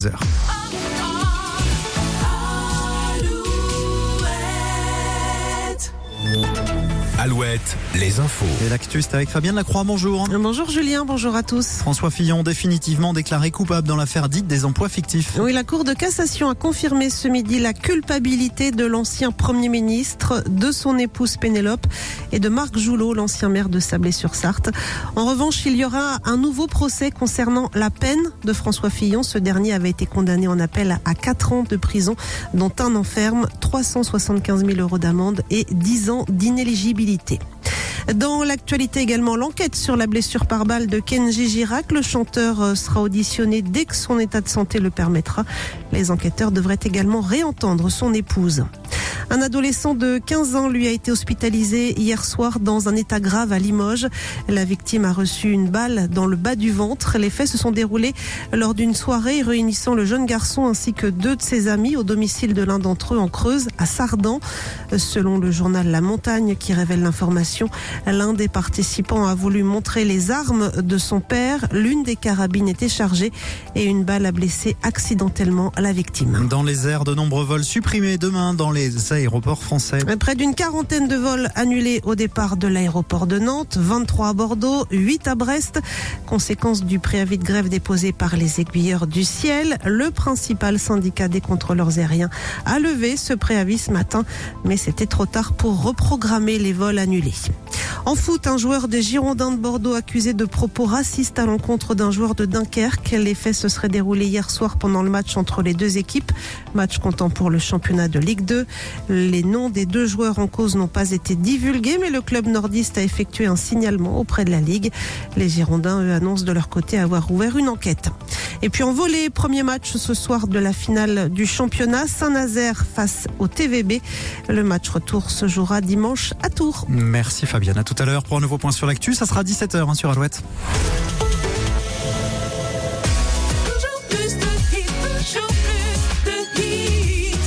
Heures. Alouette, les infos. Et l'actu, c'est avec Fabienne Lacroix, bonjour. Bonjour Julien, bonjour à tous. François Fillon définitivement déclaré coupable dans l'affaire dite des emplois fictifs. Oui, la Cour de cassation a confirmé ce midi la culpabilité de l'ancien Premier ministre, de son épouse Pénélope et de Marc Joulot, l'ancien maire de Sablé-sur-Sarthe. En revanche, il y aura un nouveau procès concernant la peine de François Fillon. Ce dernier avait été condamné en appel à 4 ans de prison, dont 1 an ferme, 375 000 € d'amende et 10 ans d'inéligibilité. Dans l'actualité également, l'enquête sur la blessure par balle de Kenji Girac. Le chanteur sera auditionné dès que son état de santé le permettra. Les enquêteurs devraient également réentendre son épouse. Un adolescent de 15 ans lui a été hospitalisé hier soir dans un état grave à Limoges. La victime a reçu une balle dans le bas du ventre. Les faits se sont déroulés lors d'une soirée réunissant le jeune garçon ainsi que 2 de ses amis au domicile de l'un d'entre eux en Creuse, à Sardan. Selon le journal La Montagne qui révèle l'information, l'un des participants a voulu montrer les armes de son père. L'une des carabines était chargée et une balle a blessé accidentellement la victime. Dans les airs, de nombreux vols supprimés demain dans les aéroports français. Près d'une quarantaine de vols annulés au départ de l'aéroport de Nantes, 23 à Bordeaux, 8 à Brest. Conséquence du préavis de grève déposé par les aiguilleurs du ciel. Le principal syndicat des contrôleurs aériens a levé ce préavis ce matin, mais c'était trop tard pour reprogrammer les vols annulés. En foot, un joueur des Girondins de Bordeaux accusé de propos racistes à l'encontre d'un joueur de Dunkerque. Les faits se seraient déroulés hier soir pendant le match entre les 2 équipes. Match comptant pour le championnat de Ligue 2. Les noms des 2 joueurs en cause n'ont pas été divulgués, mais le club nordiste a effectué un signalement auprès de la Ligue. Les Girondins, eux, annoncent de leur côté avoir ouvert une enquête. Et puis en volley, premier match ce soir de la finale du championnat. Saint-Nazaire face au TVB. Le match retour se jouera dimanche à Tours. Merci Fabienne, à tout à l'heure pour un nouveau point sur l'actu. Ça sera 17h sur Alouette.